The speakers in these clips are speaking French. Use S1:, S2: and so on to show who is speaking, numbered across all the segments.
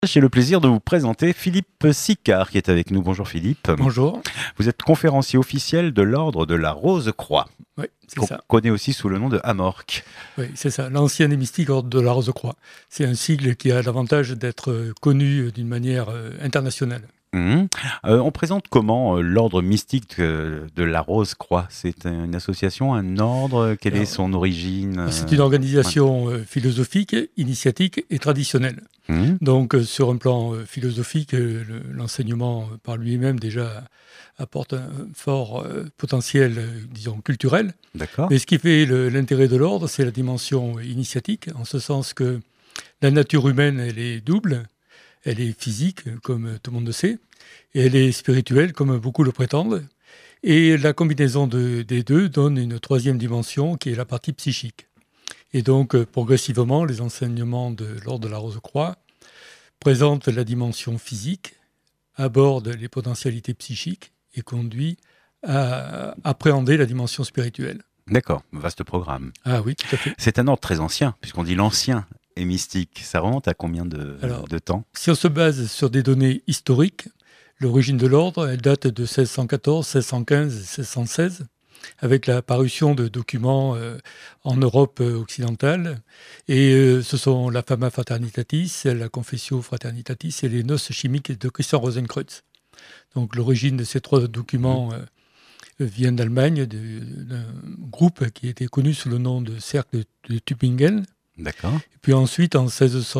S1: J'ai le plaisir de vous présenter Philippe Sicard qui est avec nous. Bonjour Philippe.
S2: Bonjour.
S1: Vous êtes conférencier officiel de l'Ordre de la Rose-Croix,
S2: Oui, c'est
S1: qu'on
S2: ça.
S1: connaît aussi sous le nom de Amorque.
S2: Oui, c'est ça. L'ancien et mystique Ordre de la Rose-Croix. C'est un sigle qui a l'avantage d'être connu d'une manière internationale.
S1: On présente comment l'Ordre mystique de la Rose-Croix? C'est une association, un ordre? Quelle est
S2: Alors,
S1: son origine?
S2: c'est une organisation philosophique, initiatique et traditionnelle.
S1: Mmh.
S2: Donc, sur un plan philosophique, l'enseignement par lui-même déjà apporte un fort potentiel, disons, culturel.
S1: D'accord.
S2: Mais ce qui fait l'intérêt de l'ordre, c'est la dimension initiatique, en ce sens que la nature humaine, elle est double. Elle est physique, comme tout le monde le sait, et elle est spirituelle, comme beaucoup le prétendent. Et la combinaison des deux donne une troisième dimension, qui est la partie psychique. Et donc, progressivement, les enseignements de l'Ordre de la Rose-Croix présentent la dimension physique, abordent les potentialités psychiques et conduit à appréhender la dimension spirituelle.
S1: D'accord, vaste programme.
S2: Ah oui, tout à fait.
S1: C'est un ordre très ancien, puisqu'on dit l'ancien et mystique. Ça remonte à combien de temps?
S2: Si on se base sur des données historiques, l'origine de l'ordre, elle date de 1614, 1615, 1616, avec la parution de documents en Europe occidentale. Et ce sont la Fama Fraternitatis, la Confessio Fraternitatis et les Noces chimiques de Christian Rosenkreuz. Donc l'origine de ces trois documents vient d'Allemagne, d'un groupe qui était connu sous le nom de Cercle de Tübingen.
S1: D'accord.
S2: Et puis ensuite, en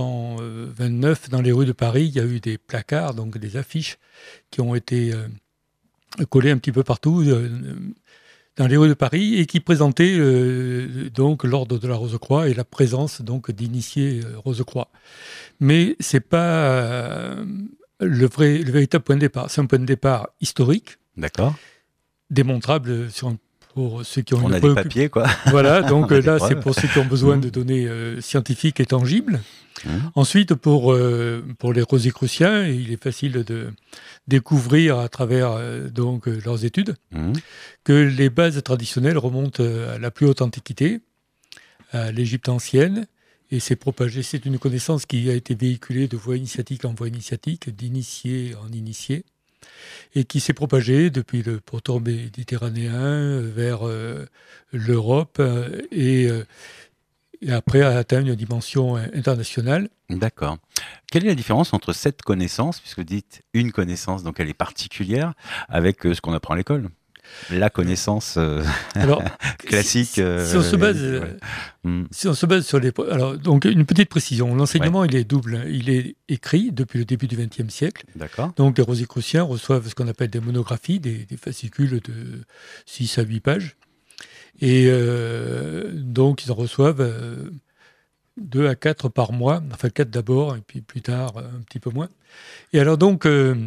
S2: 1629, dans les rues de Paris, il y a eu des placards, donc des affiches, qui ont été collées un petit peu partout dans les rues de Paris et qui présentaient donc l'ordre de la Rose-Croix et la présence donc d'initiés Rose-Croix. Mais c'est pas le véritable point de départ. C'est un point de départ historique,
S1: D'accord.
S2: démontrable pour ceux qui ont
S1: On
S2: une
S1: a des papiers, quoi.
S2: Voilà, donc
S1: On a des
S2: là,
S1: preuves.
S2: c'est pour ceux qui ont besoin de données scientifiques et tangibles.
S1: Mmh.
S2: Ensuite, pour les Rosicruciens, il est facile de découvrir à travers leurs études que les bases traditionnelles remontent à la plus haute antiquité, à l'Égypte ancienne, et c'est propagé. C'est une connaissance qui a été véhiculée de voie initiatique en voie initiatique, d'initié en initié, et qui s'est propagée depuis le pourtour méditerranéen vers l'Europe et après a atteint une dimension internationale.
S1: D'accord. Quelle est la différence entre cette connaissance, puisque vous dites une connaissance, donc elle est particulière, avec ce qu'on apprend à l'école? La connaissance
S2: Alors,
S1: classique.
S2: si on se base, si on se base sur les... Alors, donc, une petite précision. L'enseignement, il est double. Il est écrit depuis le début du XXe siècle.
S1: D'accord.
S2: Donc, les Rosicruciens reçoivent ce qu'on appelle des monographies, des fascicules de 6 à 8 pages. Et donc, ils en reçoivent 2 à 4 par mois. Enfin, 4 d'abord, et puis plus tard, un petit peu moins. Et alors, donc...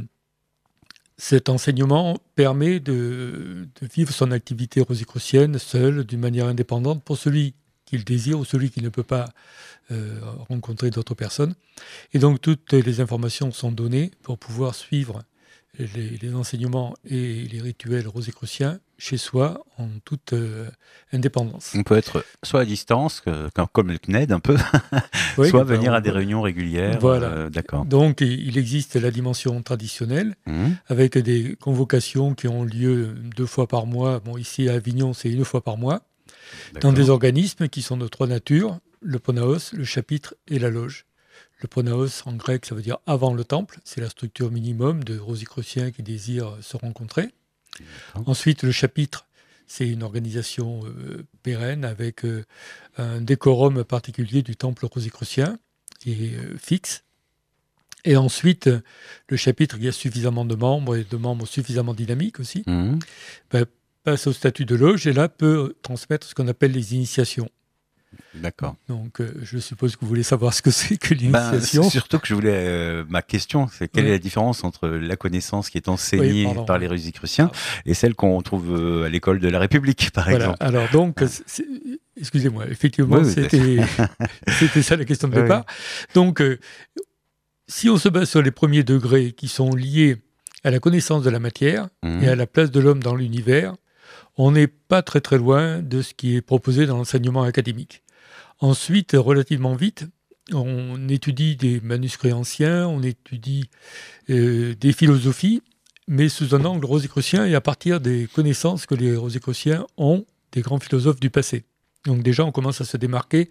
S2: cet enseignement permet de vivre son activité rosicrucienne seul, d'une manière indépendante, pour celui qui le désire ou celui qui ne peut pas rencontrer d'autres personnes. Et donc toutes les informations sont données pour pouvoir suivre les enseignements et les rituels rosicruciens chez soi en toute indépendance.
S1: On peut être soit à distance, comme le CNED un peu,
S2: Oui,
S1: soit venir à des réunions régulières.
S2: Voilà.
S1: D'accord.
S2: Donc il existe la dimension traditionnelle, avec des convocations qui ont lieu 2 fois par mois. Bon, ici à Avignon, c'est 1 fois par mois, dans des organismes qui sont de 3 natures, le pronaos, le chapitre et la loge. Le pronaos, en grec, ça veut dire avant le temple. C'est la structure minimum de Rosicruciens qui désirent se rencontrer. Ensuite, le chapitre, c'est une organisation pérenne avec un décorum particulier du temple rosicrucien qui est fixe. Et ensuite, le chapitre qui a suffisamment de membres et de membres suffisamment dynamiques aussi, passe au statut de loge et là peut transmettre ce qu'on appelle les initiations.
S1: D'accord.
S2: Donc, je suppose que vous voulez savoir ce que c'est que l'initiation.
S1: C'est surtout que je voulais... ma question, c'est quelle est la différence entre la connaissance qui est enseignée par les Rosicruciens et celle qu'on trouve à l'école de la République, par exemple?
S2: Alors donc, excusez-moi, effectivement, c'était ça la question de départ. Donc, si on se base sur les premiers degrés qui sont liés à la connaissance de la matière et à la place de l'homme dans l'univers, on n'est pas très très loin de ce qui est proposé dans l'enseignement académique. Ensuite, relativement vite, on étudie des manuscrits anciens, on étudie des philosophies, mais sous un angle rosicrucien et à partir des connaissances que les rosicruciens ont des grands philosophes du passé. Donc déjà, on commence à se démarquer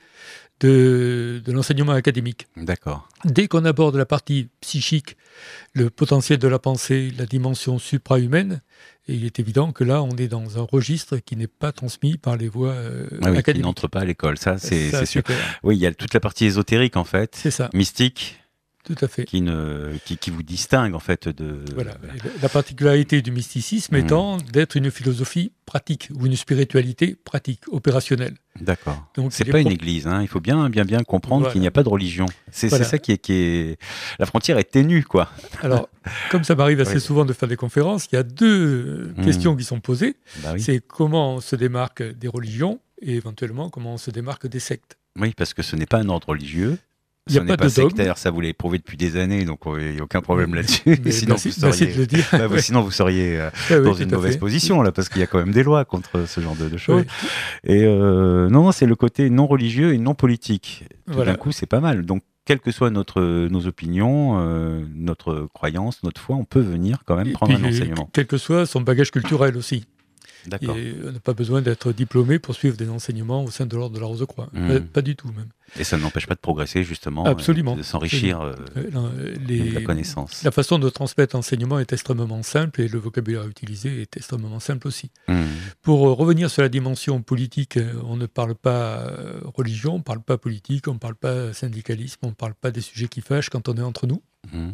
S2: de l'enseignement académique.
S1: D'accord.
S2: Dès qu'on aborde la partie psychique, le potentiel de la pensée, la dimension supra-humaine, et il est évident que là, on est dans un registre qui n'est pas transmis par les voies académiques.
S1: Qui n'entre pas à l'école, ça c'est sûr. Oui, il y a toute la partie ésotérique en fait,
S2: c'est ça.
S1: Mystique.
S2: Tout à fait.
S1: Qui vous distingue en fait de...
S2: Voilà. La particularité du mysticisme étant d'être une philosophie pratique ou une spiritualité pratique, opérationnelle.
S1: D'accord. Donc c'est pas une église, hein. Il faut bien comprendre qu'il n'y a pas de religion. C'est ça qui est... La frontière est ténue, quoi.
S2: Alors, comme ça m'arrive assez souvent de faire des conférences, il y a deux questions qui sont posées. C'est comment on se démarque des religions et éventuellement comment on se démarque des sectes.
S1: Oui, parce que ce n'est pas un ordre religieux.
S2: Il n'y a pas de
S1: sectaire, ça vous l'avez prouvé depuis des années, donc il n'y a aucun problème là-dessus. Sinon,
S2: merci de le dire.
S1: Sinon, vous seriez dans une mauvaise position, là, parce qu'il y a quand même des lois contre ce genre de choses. Oui. Et non, c'est le côté non religieux et non politique. Tout d'un coup, c'est pas mal. Donc, quelles que soient nos opinions, notre croyance, notre foi, on peut venir quand même prendre un enseignement.
S2: Quel que soit son bagage culturel aussi.
S1: D'accord.
S2: Et on n'a pas besoin d'être diplômé pour suivre des enseignements au sein de l'ordre de la Rose-Croix. Pas du tout, même.
S1: Et ça n'empêche pas de progresser, justement.
S2: Absolument.
S1: De s'enrichir de la connaissance.
S2: La façon de transmettre l'enseignement est extrêmement simple et le vocabulaire utilisé est extrêmement simple aussi. Pour revenir sur la dimension politique, on ne parle pas religion, on ne parle pas politique, on ne parle pas syndicalisme, on ne parle pas des sujets qui fâchent quand on est entre nous.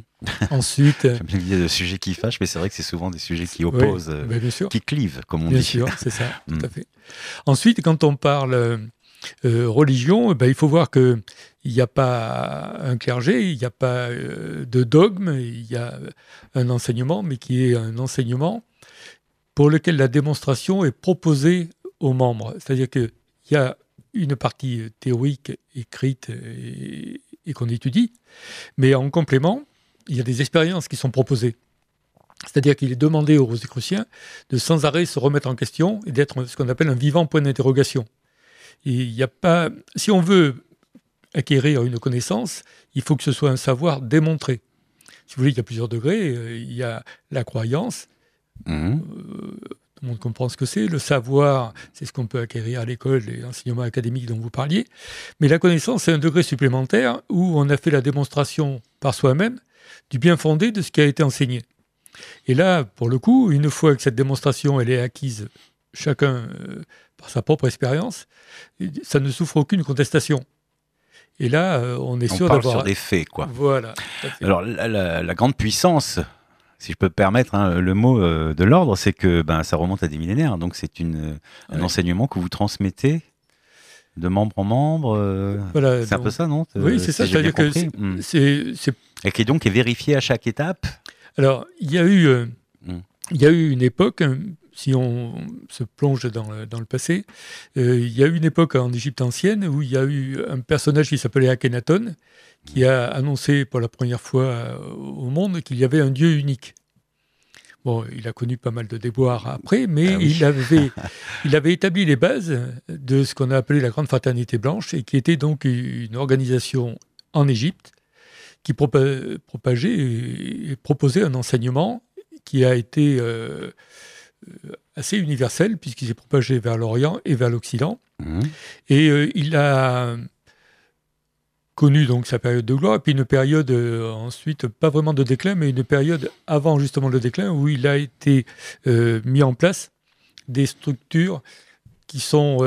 S2: Ensuite,
S1: j'aime bien l'idée de sujets qui fâchent, mais c'est vrai que c'est souvent des sujets qui opposent, qui clivent, comme on dit.
S2: Bien sûr, c'est ça, tout à fait. Ensuite, quand on parle religion, il faut voir qu'il n'y a pas un clergé, il n'y a pas de dogme, il y a un enseignement, mais qui est un enseignement pour lequel la démonstration est proposée aux membres. C'est-à-dire qu'il y a une partie théorique écrite et qu'on étudie, mais en complément, il y a des expériences qui sont proposées. C'est-à-dire qu'il est demandé aux Rosicruciens de sans arrêt se remettre en question et d'être ce qu'on appelle un vivant point d'interrogation. Il n'y a pas, si on veut acquérir une connaissance, il faut que ce soit un savoir démontré. Si vous voulez, il y a plusieurs degrés. Il y a la croyance. Tout le monde comprend ce que c'est. Le savoir, c'est ce qu'on peut acquérir à l'école, les enseignements académiques dont vous parliez. Mais la connaissance, c'est un degré supplémentaire où on a fait la démonstration par soi-même du bien fondé de ce qui a été enseigné. Et là, pour le coup, une fois que cette démonstration elle est acquise, chacun par sa propre expérience, ça ne souffre aucune contestation. Et là, on est sûr d'avoir...
S1: On parle sur des faits, quoi.
S2: Voilà.
S1: Alors, la grande puissance, si je peux me permettre le mot de l'ordre, c'est que ça remonte à des millénaires. Donc, c'est un enseignement que vous transmettez de membre en membre.
S2: Voilà,
S1: c'est un peu ça, non?
S2: Oui, c'est ça. C'est-à-dire que
S1: et qui donc est vérifié à chaque étape.
S2: Alors, il y a eu une époque... Si on se plonge dans le passé, il y a eu une époque en Égypte ancienne où il y a eu un personnage qui s'appelait Akhenaton qui a annoncé pour la première fois au monde qu'il y avait un Dieu unique. Bon, il a connu pas mal de déboires après, mais il avait établi les bases de ce qu'on a appelé la Grande Fraternité Blanche et qui était donc une organisation en Égypte qui propageait et proposait un enseignement qui a été... assez universel, puisqu'il s'est propagé vers l'Orient et vers l'Occident. Et il a connu donc sa période de gloire, et puis une période ensuite, pas vraiment de déclin, mais une période avant justement le déclin, où il a été mis en place des structures qui sont...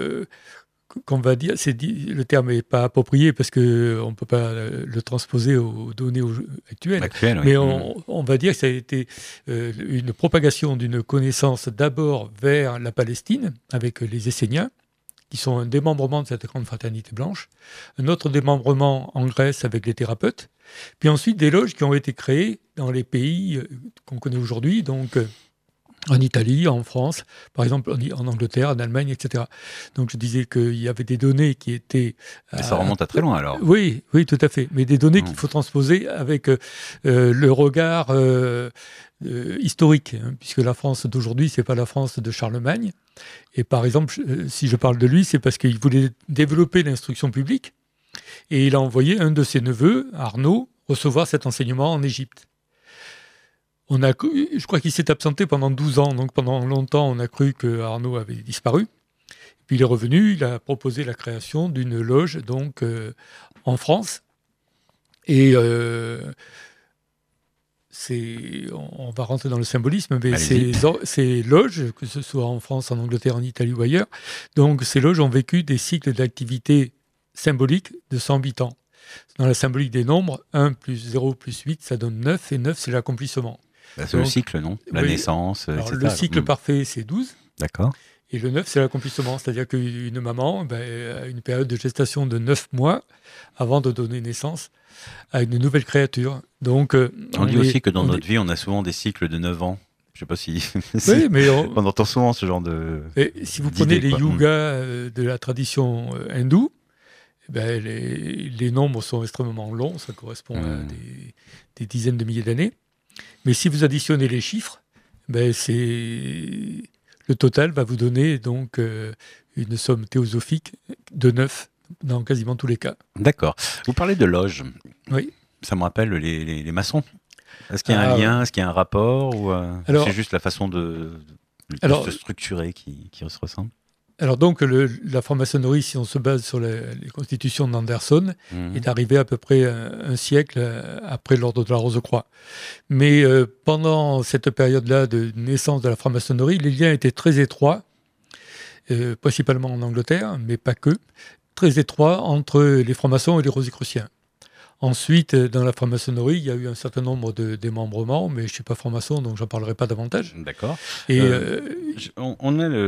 S2: qu'on va dire, le terme n'est pas approprié parce qu'on ne peut pas le transposer aux données actuelles. Mais on va dire que ça a été une propagation d'une connaissance d'abord vers la Palestine, avec les Esséniens, qui sont un démembrement de cette grande fraternité blanche, un autre démembrement en Grèce avec les thérapeutes, puis ensuite des loges qui ont été créées dans les pays qu'on connaît aujourd'hui, donc... en Italie, en France, par exemple en Angleterre, en Allemagne, etc. Donc je disais qu'il y avait des données qui étaient...
S1: Mais ça remonte à très loin alors.
S2: Oui, tout à fait. Mais des données qu'il faut transposer avec le regard historique, puisque la France d'aujourd'hui, ce n'est pas la France de Charlemagne. Et par exemple, si je parle de lui, c'est parce qu'il voulait développer l'instruction publique. Et il a envoyé un de ses neveux, Arnaud, recevoir cet enseignement en Égypte. Je crois qu'il s'est absenté pendant 12 ans, donc pendant longtemps, on a cru que Arnaud avait disparu. Puis il est revenu, il a proposé la création d'une loge donc, en France. Et on va rentrer dans le symbolisme, mais ces loges, que ce soit en France, en Angleterre, en Italie ou ailleurs, donc ces loges ont vécu des cycles d'activité symboliques de 108 ans. Dans la symbolique des nombres, 1 plus 0 plus 8, ça donne 9, et 9, c'est l'accomplissement.
S1: C'est le cycle, non? La naissance, etc.
S2: Le cycle parfait, c'est 12.
S1: D'accord.
S2: Et le 9, c'est l'accomplissement. C'est-à-dire qu'une maman a une période de gestation de 9 mois avant de donner naissance à une nouvelle créature. Donc,
S1: on dit aussi que dans notre vie, on a souvent des cycles de 9 ans. Je ne sais pas si...
S2: Oui, mais
S1: on entend souvent ce genre de...
S2: Et si vous prenez les yugas de la tradition hindoue, les nombres sont extrêmement longs, ça correspond à des dizaines de milliers d'années. Mais si vous additionnez les chiffres, le total va vous donner donc une somme théosophique de 9 dans quasiment tous les cas.
S1: D'accord. Vous parlez de loge.
S2: Oui.
S1: Ça me rappelle les maçons. Est-ce qu'il y a un lien, est-ce qu'il y a un rapport, ou c'est juste la façon de se structurer qui se ressemble?
S2: Alors donc, la franc-maçonnerie, si on se base sur les constitutions d'Anderson, est arrivée à peu près un siècle après l'ordre de la Rose-Croix. Mais pendant cette période-là de naissance de la franc-maçonnerie, les liens étaient très étroits, principalement en Angleterre, mais pas que, très étroits entre les francs-maçons et les rosicruciens. Ensuite, dans la franc-maçonnerie, il y a eu un certain nombre de démembrements, mais je ne suis pas franc-maçon, donc je n'en parlerai pas davantage.
S1: D'accord. Et on a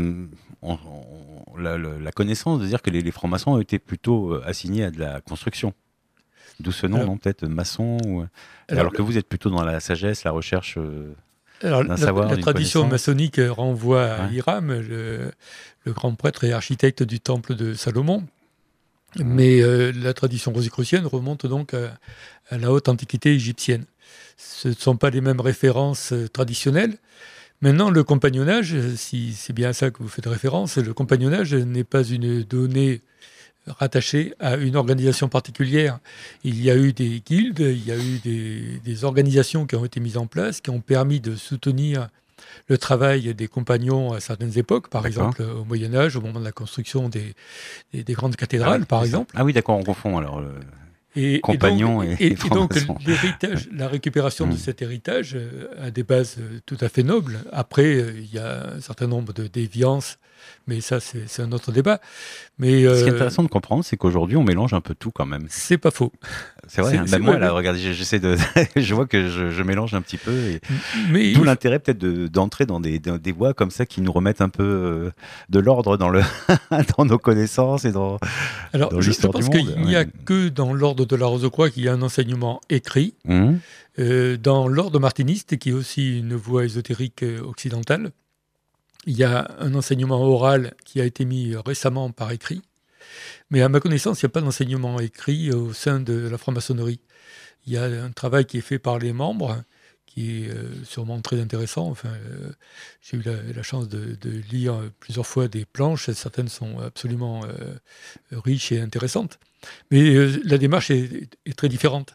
S1: la connaissance de dire que les francs-maçons ont été plutôt assignés à de la construction. D'où ce nom, non, peut-être maçon alors que vous êtes plutôt dans la sagesse, la recherche d'un savoir.
S2: La tradition maçonnique renvoie à Hiram, le grand prêtre et architecte du temple de Salomon. Mais la tradition rosicrucienne remonte donc à la haute antiquité égyptienne. Ce ne sont pas les mêmes références traditionnelles. Maintenant, le compagnonnage, si c'est bien à ça que vous faites référence, le compagnonnage n'est pas une donnée rattachée à une organisation particulière. Il y a eu des guildes, il y a eu des organisations qui ont été mises en place, qui ont permis de soutenir le travail des compagnons à certaines époques, par exemple au Moyen-Âge, au moment de la construction des grandes cathédrales, par exemple.
S1: Ah oui, d'accord, on confond alors
S2: compagnons et donc l'héritage, la récupération de cet héritage a des bases tout à fait nobles. Après, il y a un certain nombre de déviances, mais ça, c'est un autre débat. Mais,
S1: ce qui est intéressant de comprendre, c'est qu'aujourd'hui, on mélange un peu tout quand même.
S2: C'est pas faux.
S1: C'est vrai, moi, là, regardez, j'essaie de... je vois que je mélange un petit peu. D'où l'intérêt peut-être d'entrer dans des voies comme ça qui nous remettent un peu de l'ordre dans nos connaissances et dans l'histoire du monde.
S2: Je pense qu'il n'y a que dans l'ordre de la Rose-Croix qu'il y a un enseignement écrit. Dans l'ordre martiniste, qui est aussi une voie ésotérique occidentale, il y a un enseignement oral qui a été mis récemment par écrit. Mais à ma connaissance, il n'y a pas d'enseignement écrit au sein de la franc-maçonnerie. Il y a un travail qui est fait par les membres, qui est sûrement très intéressant. Enfin, j'ai eu la chance de lire plusieurs fois des planches. Certaines sont absolument riches et intéressantes. Mais la démarche est très différente.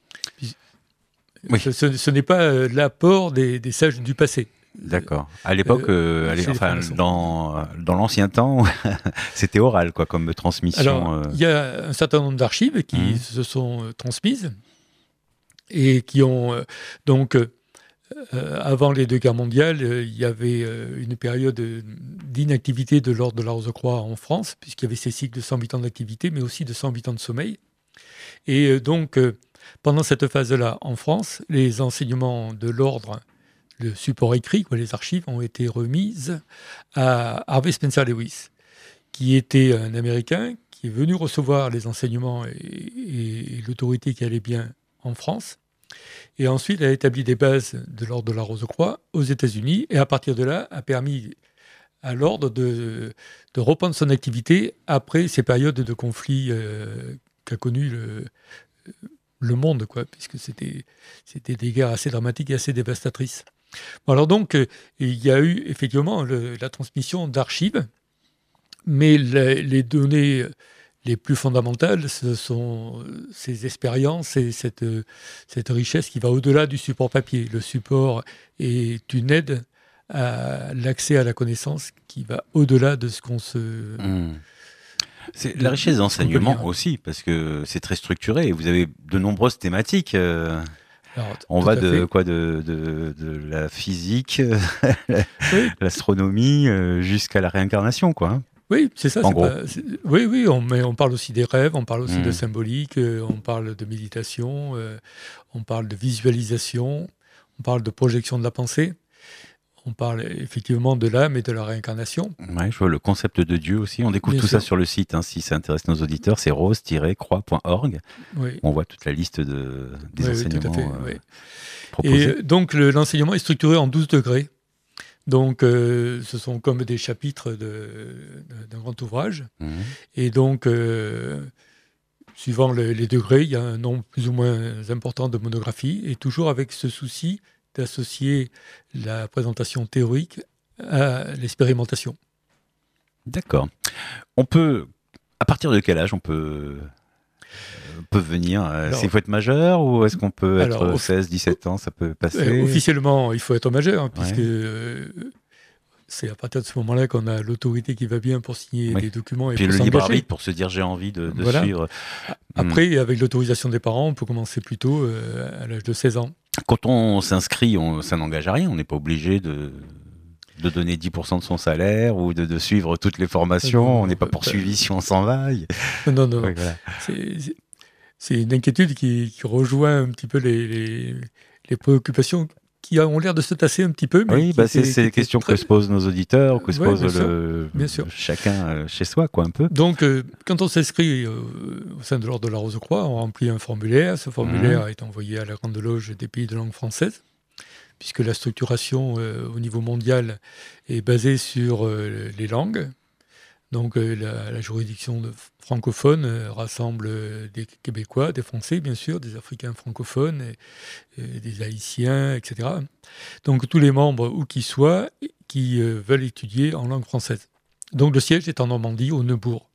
S1: Oui.
S2: Ce n'est pas l'apport des sages du passé.
S1: D'accord. À l'époque, dans l'ancien temps, c'était oral, quoi, comme transmission.
S2: Alors, il y a un certain nombre d'archives qui se sont transmises et qui ont avant les 2 guerres mondiales, il y avait une période d'inactivité de l'ordre de la Rose-Croix en France, puisqu'il y avait ces cycles de 108 ans d'activité, mais aussi de 108 ans de sommeil. Et donc, pendant cette phase-là, en France, les enseignements de l'ordre, le support écrit, les archives, ont été remises à Harvey Spencer Lewis, qui était un Américain qui est venu recevoir les enseignements et l'autorité qui allait bien en France. Et ensuite, a établi des bases de l'ordre de la Rose-Croix aux États-Unis, et à partir de là, a permis à l'ordre de reprendre son activité après ces périodes de conflit qu'a connu le monde, puisque c'était des guerres assez dramatiques et assez dévastatrices. Bon, alors donc, il y a eu effectivement la transmission d'archives, mais les données les plus fondamentales, ce sont ces expériences et cette richesse qui va au-delà du support papier. Le support est une aide à l'accès à la connaissance qui va au-delà de ce qu'on se...
S1: C'est la richesse d'enseignement aussi, parce que c'est très structuré et vous avez de nombreuses thématiques. Alors, on va de la physique, l'astronomie, jusqu'à la réincarnation, quoi. Hein.
S2: Oui, c'est ça. Oui, on parle aussi des rêves, on parle aussi de symbolique, on parle de méditation, on parle de visualisation, on parle de projection de la pensée. On parle effectivement de l'âme et de la réincarnation.
S1: Oui, je vois le concept de Dieu aussi. On découvre tout ça sur le site, hein, si ça intéresse nos auditeurs. C'est rose-croix.org. Oui. On voit toute la liste des enseignements proposés.
S2: Et donc, l'enseignement est structuré en 12 degrés. Donc, ce sont comme des chapitres d'un grand ouvrage. Et donc, suivant les degrés, il y a un nombre plus ou moins important de monographies, et toujours avec ce souci d'associer la présentation théorique à l'expérimentation.
S1: D'accord. À partir de quel âge on peut venir? Il faut être majeur ou est-ce qu'on peut être 16, 17 ans, ça peut passer?
S2: Officiellement, il faut être majeur, puisque c'est à partir de ce moment-là qu'on a l'autorité qui va bien pour signer des documents et
S1: puis
S2: pour
S1: le libre arbitre pour se dire j'ai envie de suivre.
S2: Après, avec l'autorisation des parents, on peut commencer plus tôt, à l'âge de 16 ans.
S1: Quand on s'inscrit, ça n'engage à rien. On n'est pas obligé de donner 10% de son salaire ou de suivre toutes les formations. On n'est pas poursuivi si on s'en va.
S2: Non. Oui, voilà. C'est une inquiétude qui rejoint un petit peu les préoccupations qui ont l'air de se tasser un petit peu.
S1: Mais oui, c'est les questions que se posent nos auditeurs, que se pose chacun chez soi, quoi, un peu.
S2: Donc, quand on s'inscrit au sein de l'Ordre de la Rose-Croix, on remplit un formulaire. Ce formulaire est envoyé à la Grande Loge des pays de langue française, puisque la structuration au niveau mondial est basée sur les langues. Donc, la juridiction francophone rassemble des Québécois, des Français, bien sûr, des Africains francophones, et des Haïtiens, etc. Donc, tous les membres, où qu'ils soient, qui veulent étudier en langue française. Donc, le siège est en Normandie, au Neubourg.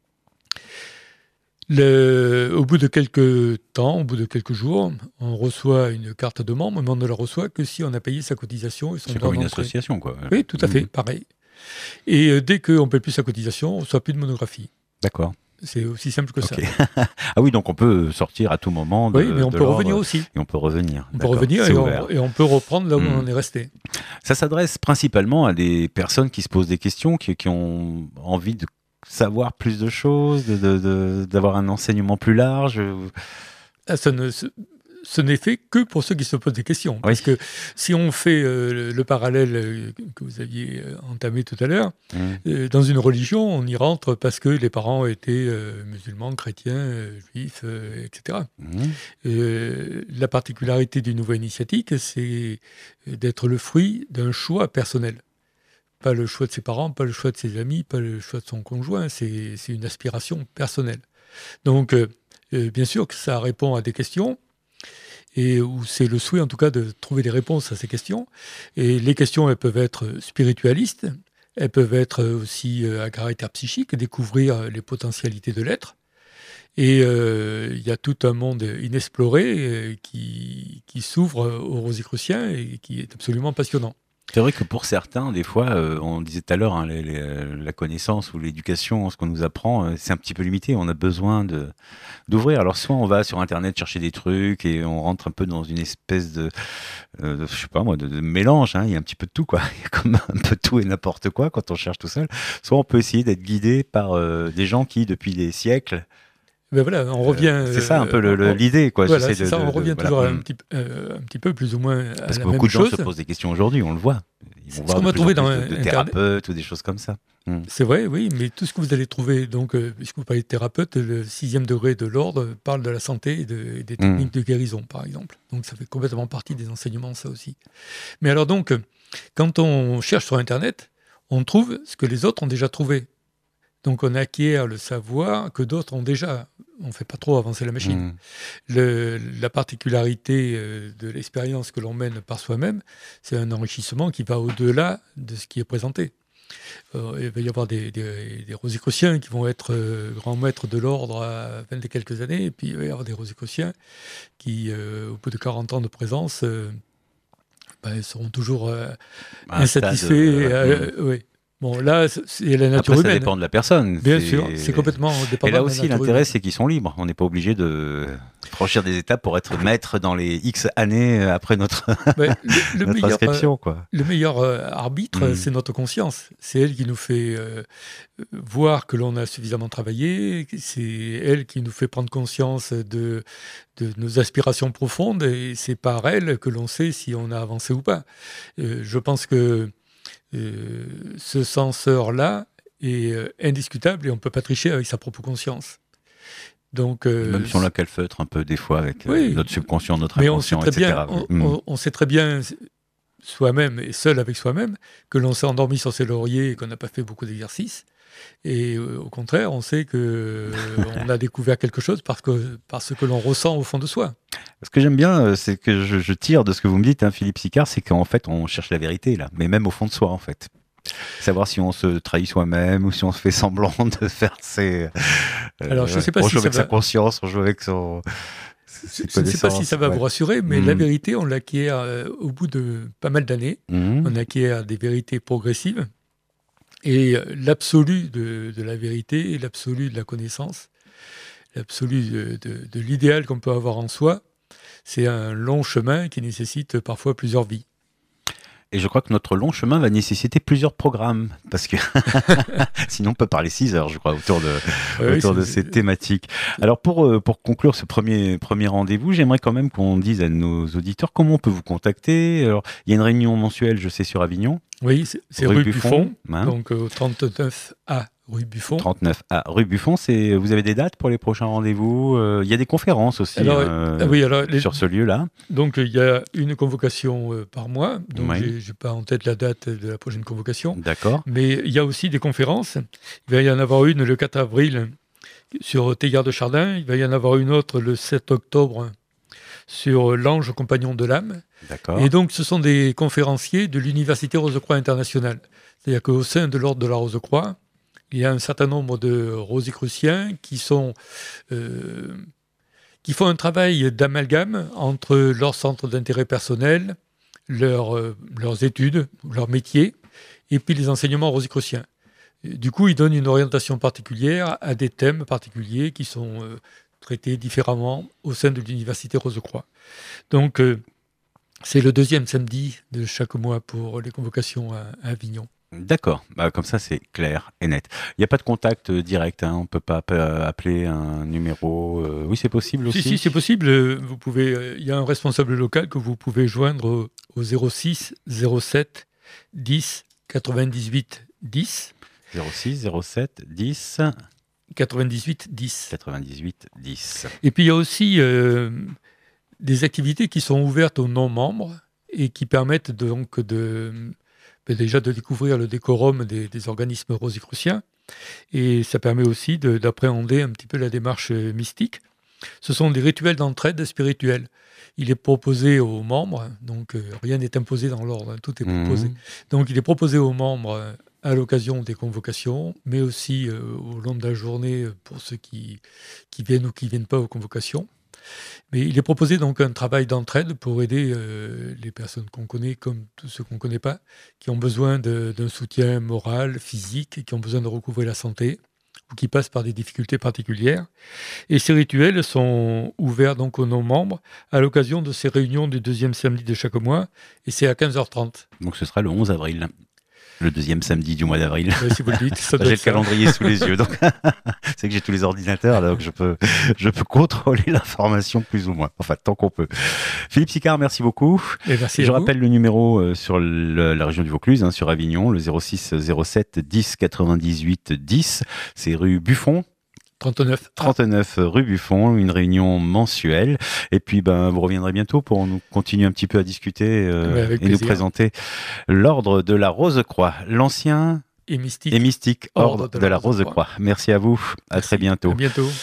S2: Au bout de quelques temps, au bout de quelques jours, on reçoit une carte de membre, mais on ne la reçoit que si on a payé sa cotisation.
S1: C'est comme une association, quoi.
S2: Oui, tout à fait, pareil. Et dès qu'on ne paie plus sa cotisation, on ne reçoit plus de monographie.
S1: D'accord.
S2: C'est aussi simple que ça.
S1: Ah oui, donc on peut sortir à tout moment de
S2: oui, mais on peut revenir aussi.
S1: Et on peut revenir.
S2: On peut revenir et on peut reprendre là où on est resté.
S1: Ça s'adresse principalement à des personnes qui se posent des questions, qui ont envie de savoir plus de choses, d'avoir un enseignement plus large.
S2: Ce n'est fait que pour ceux qui se posent des questions. Parce que si on fait le parallèle que vous aviez entamé tout à l'heure, dans une religion, on y rentre parce que les parents étaient musulmans, chrétiens, juifs, etc. La particularité du nouveau initiatique, c'est d'être le fruit d'un choix personnel. Pas le choix de ses parents, pas le choix de ses amis, pas le choix de son conjoint, c'est une aspiration personnelle. Donc, bien sûr que ça répond à des questions, et où c'est le souhait en tout cas de trouver des réponses à ces questions. Et les questions, elles peuvent être spiritualistes, elles peuvent être aussi à caractère psychique, découvrir les potentialités de l'être. Et il y a tout un monde inexploré qui s'ouvre aux Rosicruciens et qui est absolument passionnant.
S1: C'est vrai que pour certains, des fois, on disait tout à l'heure, la connaissance ou l'éducation, ce qu'on nous apprend, c'est un petit peu limité. On a besoin d'ouvrir. Alors, soit on va sur Internet chercher des trucs et on rentre un peu dans une espèce de je sais pas moi, de mélange. Hein. Il y a un petit peu de tout, quoi. Il y a comme un peu de tout et n'importe quoi quand on cherche tout seul. Soit on peut essayer d'être guidé par des gens qui, depuis des siècles,
S2: ben voilà, on revient.
S1: C'est ça un peu l'idée, quoi.
S2: Voilà, c'est ça. On revient toujours un petit peu plus ou moins à la même chose.
S1: Parce que beaucoup de gens se posent des questions aujourd'hui, on le voit. Ils vont voir de plus en plus de thérapeutes ou des choses comme ça.
S2: C'est vrai, oui, mais tout ce que vous allez trouver, donc, puisque vous parlez de thérapeute, le 6e degré de l'ordre parle de la santé et des techniques de guérison, par exemple. Donc ça fait complètement partie des enseignements, ça aussi. Mais alors donc, quand on cherche sur Internet, on trouve ce que les autres ont déjà trouvé. Donc on acquiert le savoir que d'autres ont déjà. On ne fait pas trop avancer la machine. La particularité de l'expérience que l'on mène par soi-même, c'est un enrichissement qui va au-delà de ce qui est présenté. Il va y avoir des Rosicruciens qui vont être grands maîtres de l'ordre à 20 et quelques années, et puis il va y avoir des Rosicruciens qui, au bout de 40 ans de présence, seront toujours insatisfaits. Oui. Bon, là, c'est la nature humaine.
S1: Ça dépend de la personne.
S2: Bien sûr, c'est complètement dépendant.
S1: Et là aussi, l'intérêt, c'est qu'ils sont libres. On n'est pas obligé de franchir des étapes pour être maître dans les X années après notre inscription.
S2: Le meilleur arbitre, c'est notre conscience. C'est elle qui nous fait voir que l'on a suffisamment travaillé. C'est elle qui nous fait prendre conscience de nos aspirations profondes. Et c'est par elle que l'on sait si on a avancé ou pas. Je pense que ce censeur-là est indiscutable et on ne peut pas tricher avec sa propre conscience. Donc,
S1: même si on l'a calfeutre un peu des fois avec notre subconscient, notre inconscient, etc.
S2: On sait très bien soi-même et seul avec soi-même que l'on s'est endormi sur ses lauriers et qu'on n'a pas fait beaucoup d'exercices. Et au contraire, on sait qu'on a découvert quelque chose parce que l'on ressent au fond de soi.
S1: Ce que j'aime bien, c'est que je tire de ce que vous me dites, Philippe Sicard, c'est qu'en fait, on cherche la vérité, là, mais même au fond de soi, en fait. Savoir si on se trahit soi-même ou si on se fait semblant de faire ses...
S2: Alors, je ne sais pas
S1: on
S2: si
S1: joue avec sa conscience, on joue avec son...
S2: Je ne sais pas si ça va vous rassurer, mais la vérité, on l'acquiert au bout de pas mal d'années. On acquiert des vérités progressives. Et l'absolu de la vérité et l'absolu de la connaissance, l'absolu de l'idéal qu'on peut avoir en soi, c'est un long chemin qui nécessite parfois plusieurs vies.
S1: Et je crois que notre long chemin va nécessiter plusieurs programmes, parce que sinon on peut parler 6 heures, je crois, autour de ces thématiques. Alors pour conclure ce premier rendez-vous, j'aimerais quand même qu'on dise à nos auditeurs comment on peut vous contacter. Alors, il y a une réunion mensuelle, je sais, sur Avignon.
S2: Oui, c'est rue Buffon, donc au 39A rue Buffon.
S1: 39A rue Buffon, vous avez des dates pour les prochains rendez-vous? Il y a des conférences aussi sur ce lieu-là.
S2: Donc il y a une convocation par mois, donc je n'ai pas en tête la date de la prochaine convocation.
S1: D'accord.
S2: Mais il y a aussi des conférences. Il va y en avoir une le 4 avril sur Teilhard de Chardin, il va y en avoir une autre le 7 octobre sur l'ange compagnon de l'âme.
S1: D'accord.
S2: Et donc, ce sont des conférenciers de l'Université Rose-Croix internationale. C'est-à-dire qu'au sein de l'ordre de la Rose-Croix, il y a un certain nombre de Rosicruciens qui font un travail d'amalgame entre leurs centres d'intérêt personnel, leurs études, leur métier, et puis les enseignements rosicruciens. Du coup, ils donnent une orientation particulière à des thèmes particuliers qui sont traités différemment au sein de l'Université Rose-Croix. Donc, c'est le deuxième samedi de chaque mois pour les convocations à Avignon.
S1: D'accord, comme ça c'est clair et net. Il n'y a pas de contact direct, on ne peut pas appeler un numéro. Oui, c'est possible aussi.
S2: Si, c'est possible. Vous pouvez. Il y a un responsable local que vous pouvez joindre au 06 07 10 98 10.
S1: 06 07 10
S2: 98 10.
S1: 98 10.
S2: Et puis il y a aussi des activités qui sont ouvertes aux non-membres et qui permettent donc déjà de découvrir le décorum des organismes rosicruciens. Et ça permet aussi d'appréhender un petit peu la démarche mystique. Ce sont des rituels d'entraide spirituelle. Il est proposé aux membres, donc rien n'est imposé dans l'ordre, tout est proposé. Donc il est proposé aux membres à l'occasion des convocations, mais aussi au long de la journée pour ceux qui viennent ou qui ne viennent pas aux convocations. Mais il est proposé donc un travail d'entraide pour aider les personnes qu'on connaît comme tous ceux qu'on ne connaît pas, qui ont besoin d'un soutien moral, physique, qui ont besoin de recouvrer la santé ou qui passent par des difficultés particulières. Et ces rituels sont ouverts donc aux non-membres à l'occasion de ces réunions du deuxième samedi de chaque mois, et c'est à 15h30.
S1: Donc ce sera le 11 avril. Le deuxième samedi du mois d'avril.
S2: Oui, si vous le dites, ça doit
S1: j'ai
S2: être
S1: le calendrier sous les yeux, donc c'est que j'ai tous les ordinateurs, donc je peux contrôler l'information plus ou moins, enfin tant qu'on peut. Philippe Sicard, merci beaucoup.
S2: Et merci.
S1: Je rappelle le numéro sur la région du Vaucluse, sur Avignon, le 06 07 10 98 10. C'est rue Buffon. 39 rue Buffon, une réunion mensuelle. Et puis, vous reviendrez bientôt pour nous continuer un petit peu à discuter et nous présenter l'ordre de la Rose-Croix, l'ancien et mystique ordre de la Rose-Croix. Merci à vous. À très bientôt.
S2: À bientôt.